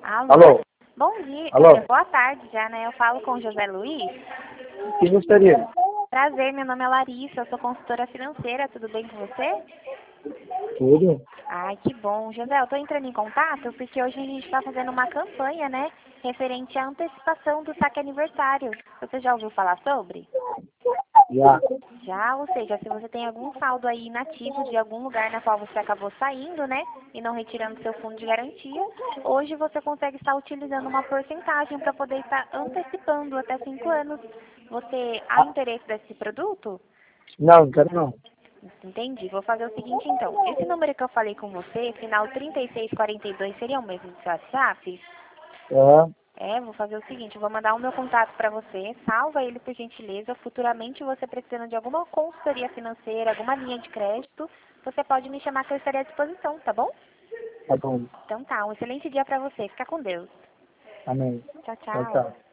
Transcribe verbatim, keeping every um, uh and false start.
Alô? Alô? Bom dia, Alô? é, boa tarde já, né? Eu falo com o José Luiz. Que gostaria? Prazer, meu nome é Larissa, eu sou consultora financeira, tudo bem com você? Tudo? Ai, que bom. José, eu estou entrando em contato porque hoje a gente está fazendo uma campanha, né? Referente à antecipação do saque aniversário. Você já ouviu falar sobre? Já. Já, ou seja, se você tem algum saldo aí inativo de algum lugar na qual você acabou saindo, né? E não retirando seu fundo de garantia, hoje você consegue estar utilizando uma porcentagem para poder estar antecipando até cinco anos. Você há Ah, interesse desse produto? não, não quero não. Entendi. Vou fazer o seguinte então. Esse número que eu falei com você, final trinta e seis quarenta e dois, seria o mesmo do seu WhatsApp? Aham, É, vou fazer o seguinte, vou mandar o meu contato para você, salva ele por gentileza. Futuramente você precisando de alguma consultoria financeira, alguma linha de crédito, você pode me chamar que eu estarei à disposição, tá bom? tá bom. Então tá, um excelente dia para você. Fica com Deus. Amém. Tchau, Tchau, tchau. tchau.